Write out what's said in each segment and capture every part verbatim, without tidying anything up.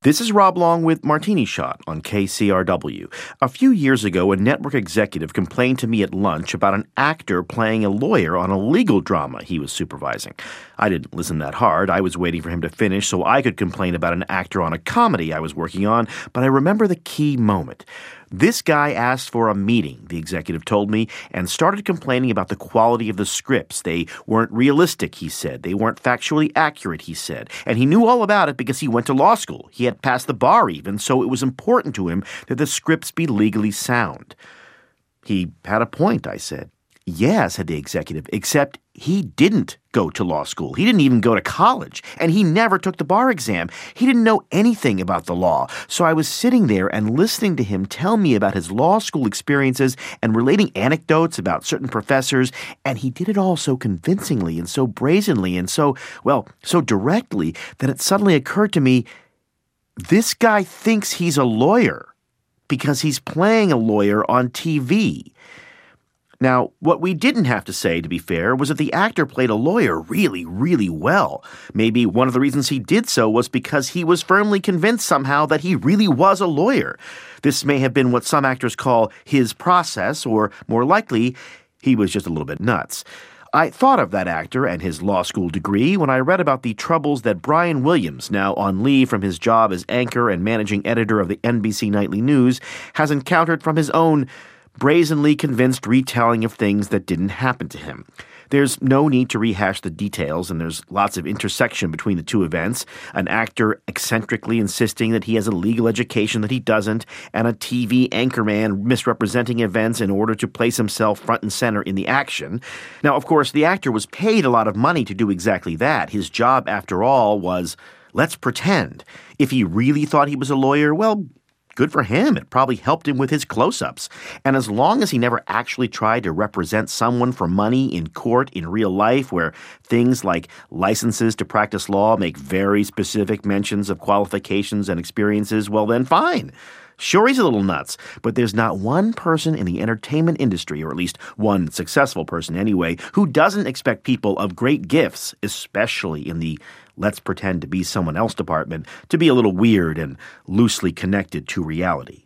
This is Rob Long with Martini Shot on K C R W. A few years ago, a network executive complained to me at lunch about an actor playing a lawyer on a legal drama he was supervising. I didn't listen that hard. I was waiting for him to finish so I could complain about an actor on a comedy I was working on, but I remember the key moment. This guy asked for a meeting, the executive told me, and started complaining about the quality of the scripts. They weren't realistic, he said. They weren't factually accurate, he said. And he knew all about it because he went to law school. He had passed the bar even, so it was important to him that the scripts be legally sound. He had a point, I said. Yeah, said the executive, except he didn't go to law school. He didn't even go to college, and he never took the bar exam. He didn't know anything about the law. So I was sitting there and listening to him tell me about his law school experiences and relating anecdotes about certain professors, and he did it all so convincingly and so brazenly and so, well, so directly that it suddenly occurred to me, this guy thinks he's a lawyer because he's playing a lawyer on T V. Now, what we didn't have to say, to be fair, was that the actor played a lawyer really, really well. Maybe one of the reasons he did so was because he was firmly convinced somehow that he really was a lawyer. This may have been what some actors call his process, or more likely, he was just a little bit nuts. I thought of that actor and his law school degree when I read about the troubles that Brian Williams, now on leave from his job as anchor and managing editor of the N B C Nightly News, has encountered from his own brazenly convinced retelling of things that didn't happen to him. There's no need to rehash the details, and there's lots of intersection between the two events. An actor eccentrically insisting that he has a legal education that he doesn't, and a T V anchorman misrepresenting events in order to place himself front and center in the action. Now, of course, the actor was paid a lot of money to do exactly that. His job, after all, was, let's pretend. If he really thought he was a lawyer, well, good for him. It probably helped him with his close-ups. And as long as he never actually tried to represent someone for money in court in real life, where things like licenses to practice law make very specific mentions of qualifications and experiences, well then fine. Sure, he's a little nuts, but there's not one person in the entertainment industry, or at least one successful person anyway, who doesn't expect people of great gifts, especially in the let's pretend to be someone else department, to be a little weird and loosely connected to reality.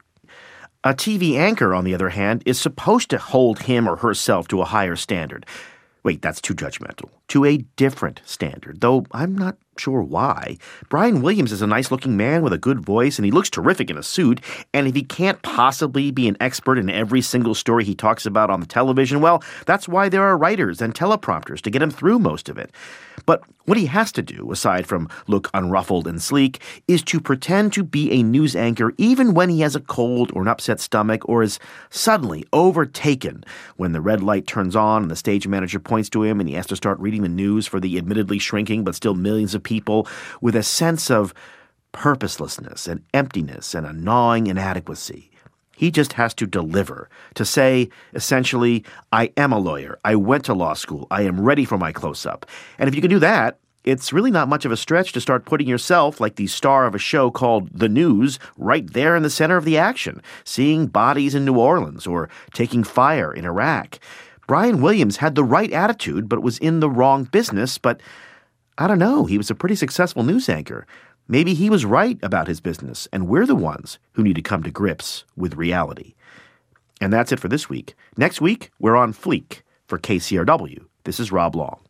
A T V anchor, on the other hand, is supposed to hold him or herself to a higher standard. Wait, that's too judgmental. To a different standard, though I'm not sure why. Brian Williams is a nice-looking man with a good voice, and he looks terrific in a suit, and if he can't possibly be an expert in every single story he talks about on the television, well, that's why there are writers and teleprompters to get him through most of it. But what he has to do, aside from look unruffled and sleek, is to pretend to be a news anchor even when he has a cold or an upset stomach or is suddenly overtaken when the red light turns on and the stage manager points to him and he has to start reading the news for the admittedly shrinking but still millions of people with a sense of purposelessness and emptiness and a gnawing inadequacy. He just has to deliver, to say, essentially, I am a lawyer, I went to law school, I am ready for my close-up. And if you can do that, it's really not much of a stretch to start putting yourself, like the star of a show called The News, right there in the center of the action, seeing bodies in New Orleans or taking fire in Iraq. Brian Williams had the right attitude, but was in the wrong business, but I don't know, he was a pretty successful news anchor. Maybe he was right about his business, and we're the ones who need to come to grips with reality. And that's it for this week. Next week, we're on Fleek for K C R W. This is Rob Long.